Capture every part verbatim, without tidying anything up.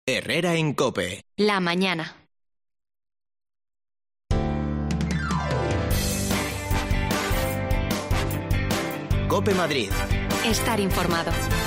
Herrera en COPE. La mañana. COPE Madrid. Estar informado.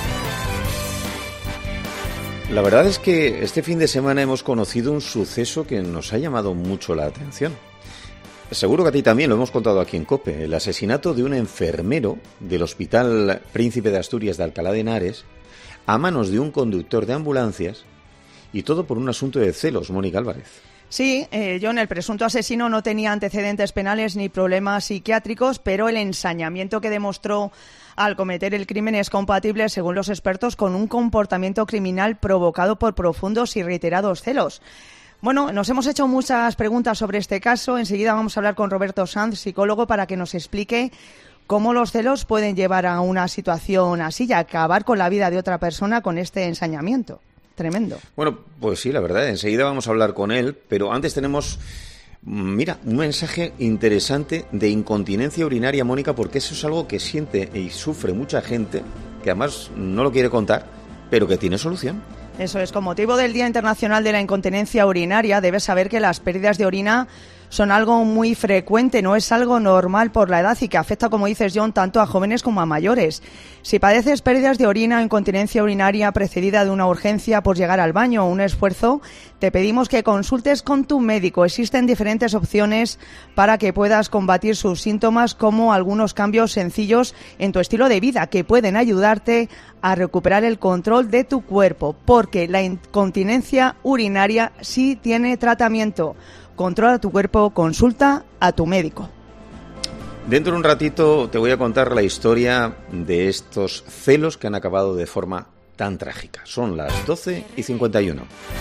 La verdad es que este fin de semana hemos conocido un suceso que nos ha llamado mucho la atención. Seguro que a ti también, lo hemos contado aquí en COPE, el asesinato de un enfermero del Hospital Príncipe de Asturias de Alcalá de Henares a manos de un conductor de ambulancias, y todo por un asunto de celos. Mónica Álvarez. Sí, eh, John, el presunto asesino no tenía antecedentes penales ni problemas psiquiátricos, pero el ensañamiento que demostró al cometer el crimen es compatible, según los expertos, con un comportamiento criminal provocado por profundos y reiterados celos. Bueno, nos hemos hecho muchas preguntas sobre este caso. Enseguida vamos a hablar con Roberto Sanz, psicólogo, para que nos explique cómo los celos pueden llevar a una situación así y acabar con la vida de otra persona con este ensañamiento. Tremendo. Bueno, pues sí, la verdad, enseguida vamos a hablar con él, pero antes tenemos, mira, un mensaje interesante de incontinencia urinaria, Mónica, porque eso es algo que siente y sufre mucha gente, que además no lo quiere contar, pero que tiene solución. Eso es, con motivo del Día Internacional de la Incontinencia Urinaria, debes saber que las pérdidas de orina son algo muy frecuente, no es algo normal por la edad y que afecta, como dices, John, tanto a jóvenes como a mayores. Si padeces pérdidas de orina o incontinencia urinaria precedida de una urgencia por llegar al baño o un esfuerzo, te pedimos que consultes con tu médico. Existen diferentes opciones para que puedas combatir sus síntomas, como algunos cambios sencillos en tu estilo de vida que pueden ayudarte a recuperar el control de tu cuerpo, porque la incontinencia urinaria sí tiene tratamiento. Controla tu cuerpo, consulta a tu médico. Dentro de un ratito te voy a contar la historia de estos celos que han acabado de forma tan trágica. Son las doce y cincuenta y uno.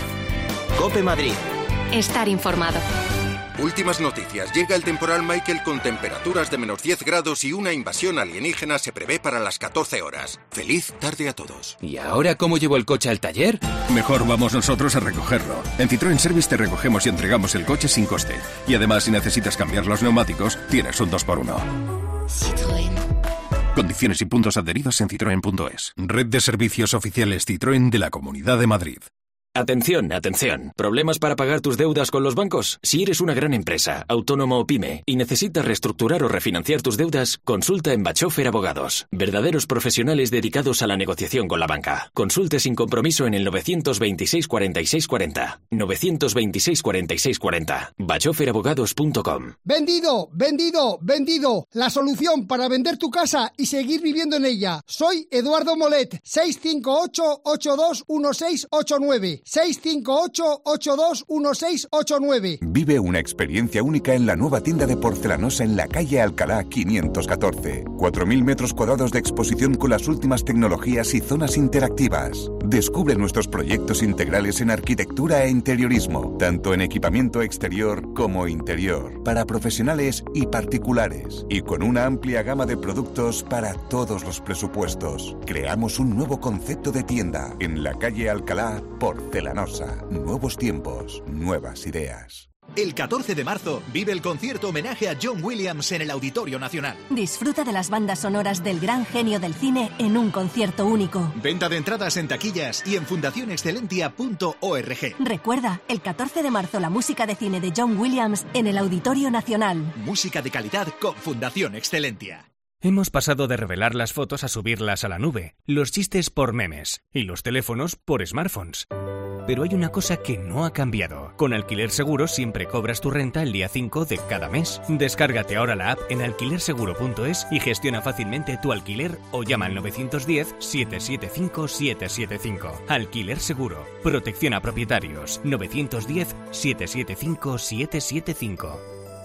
COPE Madrid. Estar informado. Últimas noticias. Llega el temporal Michael con temperaturas de menos diez grados y una invasión alienígena se prevé para las catorce horas. Feliz tarde a todos. ¿Y ahora cómo llevo el coche al taller? Mejor vamos nosotros a recogerlo. En Citroën Service te recogemos y entregamos el coche sin coste. Y además, si necesitas cambiar los neumáticos, tienes un dos por uno. Citroën. Condiciones y puntos adheridos en citroen punto es. Red de servicios oficiales Citroën de la Comunidad de Madrid. Atención, atención. ¿Problemas para pagar tus deudas con los bancos? Si eres una gran empresa, autónomo o pyme y necesitas reestructurar o refinanciar tus deudas, consulta en Bachofer Abogados. Verdaderos profesionales dedicados a la negociación con la banca. Consulte sin compromiso en el novecientos veintiséis cuarenta y seis cuarenta. novecientos veintiséis cuarenta y seis cuarenta. bachofer abogados punto com. Vendido, vendido, vendido. La solución para vender tu casa y seguir viviendo en ella. Soy Eduardo Molet. seis cinco ocho, ocho dos uno seis ocho nueve. seis cinco ocho, ocho dos uno seis ocho nueve. Vive una experiencia única en la nueva tienda de Porcelanosa en la calle Alcalá quinientos catorce. cuatro mil metros cuadrados de exposición con las últimas tecnologías y zonas interactivas. Descubre nuestros proyectos integrales en arquitectura e interiorismo, tanto en equipamiento exterior como interior, para profesionales y particulares, y con una amplia gama de productos para todos los presupuestos. Creamos un nuevo concepto de tienda en la calle Alcalá Porcelanosa. Porcelanosa. Nuevos tiempos, nuevas ideas. El catorce de marzo vive el concierto homenaje a John Williams en el Auditorio Nacional. Disfruta de las bandas sonoras del gran genio del cine en un concierto único. Venta de entradas en taquillas y en fundación excelentia punto org. Recuerda, el catorce de marzo la música de cine de John Williams en el Auditorio Nacional. Música de calidad con Fundación Excelentia. Hemos pasado de revelar las fotos a subirlas a la nube, los chistes por memes y los teléfonos por smartphones. Pero hay una cosa que no ha cambiado. Con Alquiler Seguro siempre cobras tu renta el día cinco de cada mes. Descárgate ahora la app en alquiler seguro punto es y gestiona fácilmente tu alquiler o llama al nueve uno cero, siete siete cinco, siete siete cinco. Alquiler Seguro. Protección a propietarios. nueve uno cero, siete siete cinco, siete siete cinco.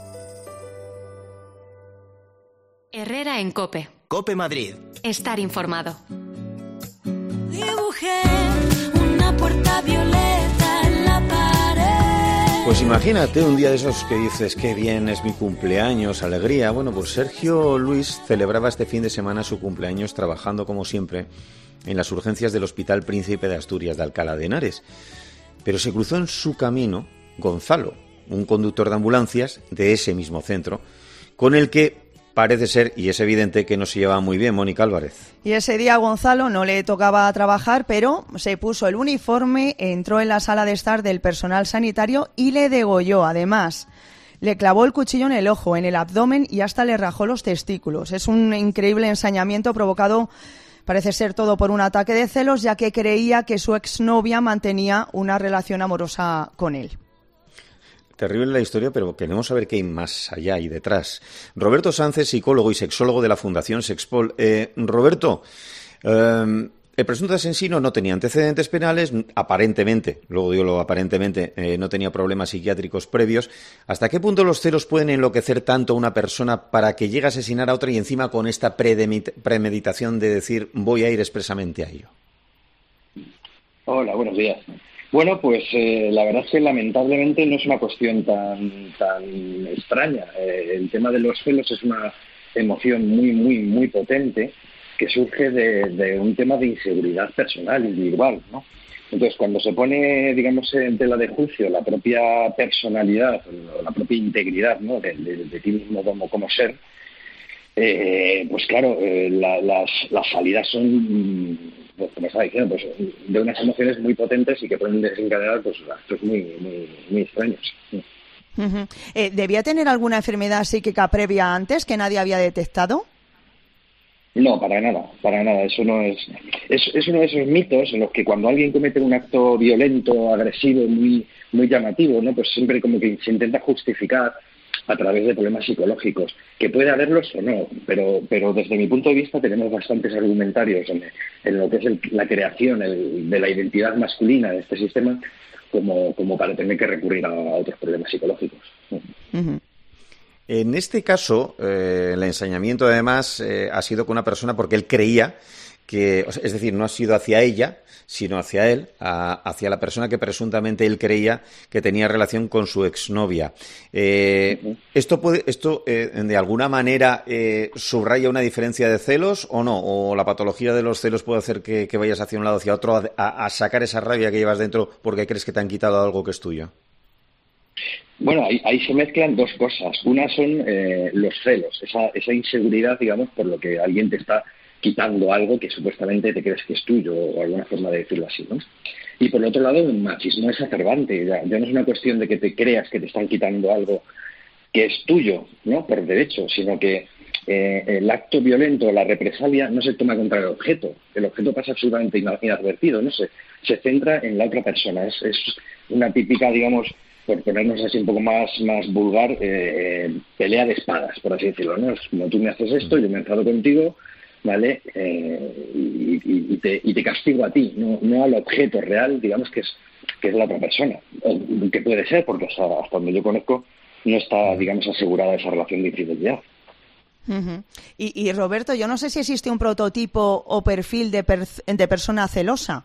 Herrera en COPE. COPE Madrid. Estar informado. Dibujé una puerta violeta en la pared. Pues imagínate un día de esos que dices, qué bien, es mi cumpleaños, alegría. Bueno, pues Sergio Luis celebraba este fin de semana su cumpleaños trabajando, como siempre, en las urgencias del Hospital Príncipe de Asturias de Alcalá de Henares. Pero se cruzó en su camino Gonzalo, un conductor de ambulancias de ese mismo centro, con el que parece ser, y es evidente, que no se lleva muy bien Mónica Álvarez. Y ese día a Gonzalo no le tocaba trabajar, pero se puso el uniforme, entró en la sala de estar del personal sanitario y le degolló. Además, le clavó el cuchillo en el ojo, en el abdomen y hasta le rajó los testículos. Es un increíble ensañamiento provocado, parece ser todo por un ataque de celos, ya que creía que su exnovia mantenía una relación amorosa con él. Terrible la historia, pero queremos saber qué hay más allá y detrás. Roberto Sánchez, psicólogo y sexólogo de la Fundación Sexpol. Eh, Roberto, eh, el presunto asesino no tenía antecedentes penales, aparentemente, luego digo lo aparentemente, eh, no tenía problemas psiquiátricos previos. ¿Hasta qué punto los celos pueden enloquecer tanto a una persona para que llegue a asesinar a otra y encima con esta premeditación de decir voy a ir expresamente a ello? Hola, buenos días. Bueno, pues eh, la verdad es que lamentablemente no es una cuestión tan tan extraña. Eh, el tema de los celos es una emoción muy, muy, muy potente que surge de, de un tema de inseguridad personal, individual, ¿no? Entonces, cuando se pone, digamos, en tela de juicio la propia personalidad, la propia integridad, ¿no?, de, de, de ti mismo como, como ser, eh, pues claro, eh, la, las, las salidas son, pues, como estaba diciendo, pues de unas emociones muy potentes y que pueden desencadenar pues actos muy, muy, muy extraños. Uh-huh. Eh, ¿Debía tener alguna enfermedad psíquica previa antes que nadie había detectado? No, para nada, para nada. Eso no es, es, es uno de esos mitos en los que cuando alguien comete un acto violento, agresivo, muy, muy llamativo, ¿no?, pues siempre como que se intenta justificar a través de problemas psicológicos, que puede haberlos o no, pero, pero desde mi punto de vista tenemos bastantes argumentarios en, en lo que es el, la creación el, de la identidad masculina de este sistema como, como para tener que recurrir a, a otros problemas psicológicos. Uh-huh. En este caso, eh, el ensañamiento además eh, ha sido con una persona porque él creía que, es decir, no ha sido hacia ella, sino hacia él, a, hacia la persona que presuntamente él creía que tenía relación con su exnovia. Eh, uh-huh. ¿Esto puede, esto eh, de alguna manera eh, subraya una diferencia de celos o no? ¿O la patología de los celos puede hacer que, que vayas hacia un lado o hacia otro a, a sacar esa rabia que llevas dentro porque crees que te han quitado algo que es tuyo? Bueno, ahí, ahí se mezclan dos cosas. Una son eh, los celos, esa, esa inseguridad, digamos, por lo que alguien te está quitando algo que supuestamente te crees que es tuyo, o alguna forma de decirlo así, ¿no? Y por el otro lado, el machismo exacerbante. Ya, ya no es una cuestión de que te creas que te están quitando algo que es tuyo, ¿no?, por derecho, sino que eh, el acto violento, la represalia, no se toma contra el objeto. El objeto pasa absolutamente inadvertido, ¿no? Se, se centra en la otra persona. Es, es una típica, digamos, por ponernos así un poco más, más vulgar, eh, pelea de espadas, por así decirlo, ¿no? Es como tú me haces esto, yo me enfado contigo, ¿vale? Eh, y, y, y, te, y te castigo a ti, no, no al objeto real, digamos, que es que es la otra persona. O, que puede ser, porque hasta, hasta donde yo conozco no está, digamos, asegurada esa relación de infidelidad. Uh-huh. Y, y Roberto, yo no sé si existe un prototipo o perfil de, per, de persona celosa.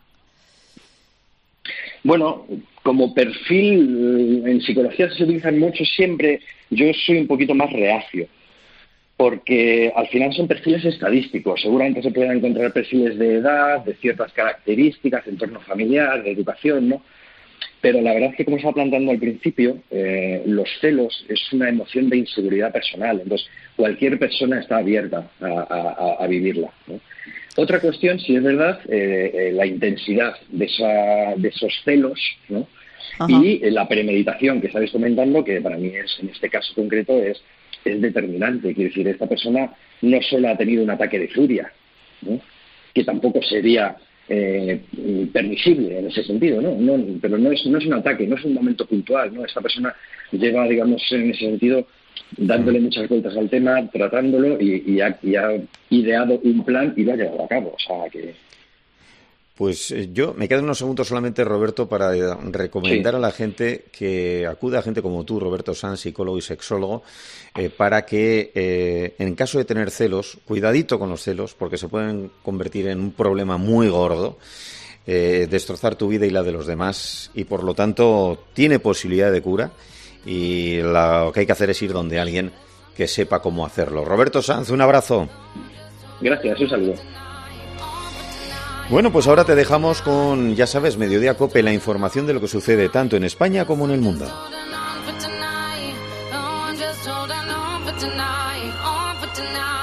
Bueno, como perfil en psicología se utilizan mucho siempre. Yo soy un poquito más reacio, porque al final son perfiles estadísticos. Seguramente se pueden encontrar perfiles de edad, de ciertas características, de entorno familiar, de educación, ¿no? Pero la verdad es que, como estaba planteando al principio, eh, los celos es una emoción de inseguridad personal. Entonces, cualquier persona está abierta a, a, a vivirla, ¿no? Otra cuestión, si es verdad, eh, eh, la intensidad de, esa, de esos celos, ¿no? Ajá. Y eh, la premeditación que estabais comentando, que para mí es, en este caso concreto, es, es determinante. Quiero decir, esta persona no solo ha tenido un ataque de furia, ¿no?, que tampoco sería eh, permisible en ese sentido, ¿no? No, pero no es, no es un ataque, no es un momento puntual, ¿no? Esta persona lleva, digamos, en ese sentido, dándole muchas vueltas al tema, tratándolo y, y, ha, y ha ideado un plan y lo ha llevado a cabo. O sea, que... Pues eh, yo me quedan unos segundos solamente, Roberto, para eh, recomendar sí. a la gente que acude a gente como tú, Roberto Sanz, psicólogo y sexólogo, eh, para que eh, en caso de tener celos, cuidadito con los celos, porque se pueden convertir en un problema muy gordo, eh, destrozar tu vida y la de los demás, y por lo tanto tiene posibilidad de cura. Y lo que hay que hacer es ir donde alguien que sepa cómo hacerlo. Roberto Sanz, un abrazo. Gracias, un saludo. Bueno, pues ahora te dejamos con, ya sabes, Mediodía COPE, la información de lo que sucede tanto en España como en el mundo. tonight.